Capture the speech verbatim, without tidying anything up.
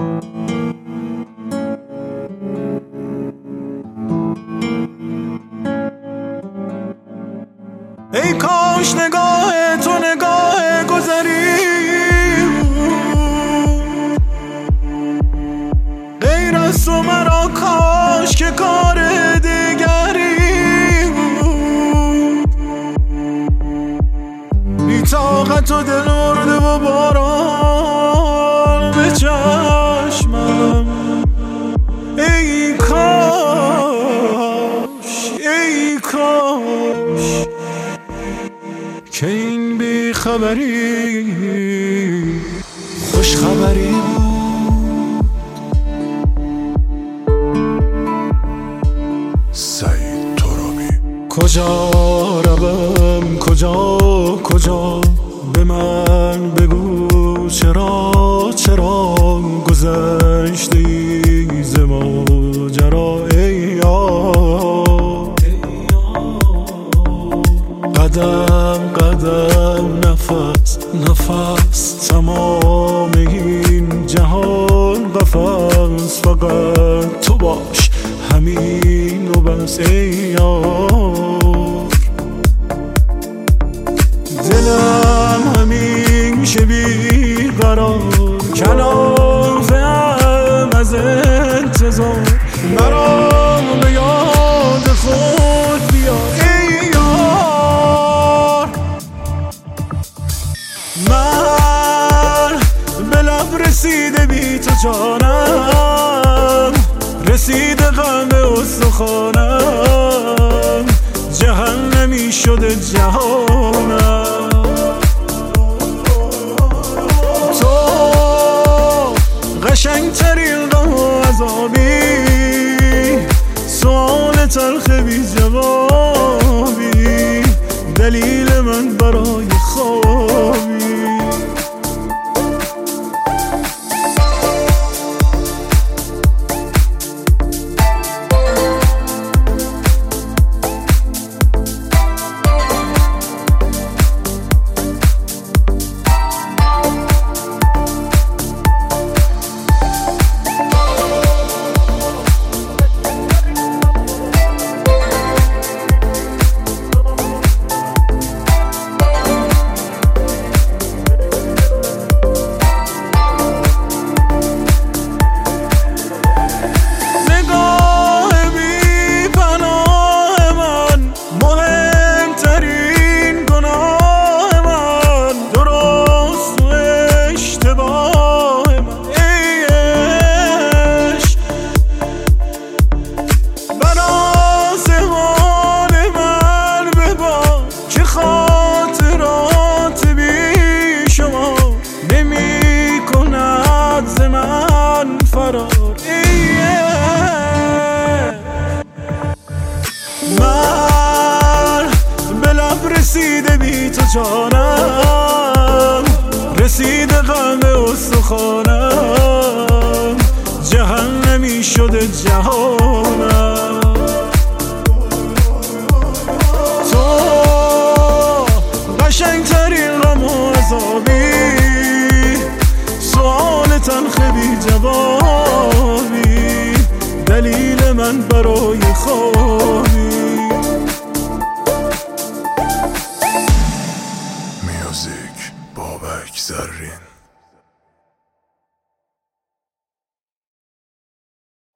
ای کاش نگاه تو نگاه گذری غیر از تو مرا کاش که کار دیگری بی طاقت و دل مرده و باران به چشمم ای کاش ای کاش که این بی خبری خوش خبری بود. سعید ترابی. کجا روم کجا کجا به من بگو چرا چرا گذشتی ز ماجرا ای یار قدم قدم نفس نفس تمام این جهان قفس فقط تو باش همین و بس ای یار دلم همیشه بی قرار کلافه‌ام از انتظار مرا به یاد خود بیار ای یار من به لب رسیده بی تو جانم رسیده غم استخوانم جهنمی شده جهانم تو قشنگترین غم و عذابی سوال تلخ بی جوابی دلیل من برای خوابی من به لب رسیده بی تو جانم رسیده غم استخوانم جهنمی شده جهانم تو قشنگترین غم و عذابی سوال تلخ بی جوابی دلیل من برای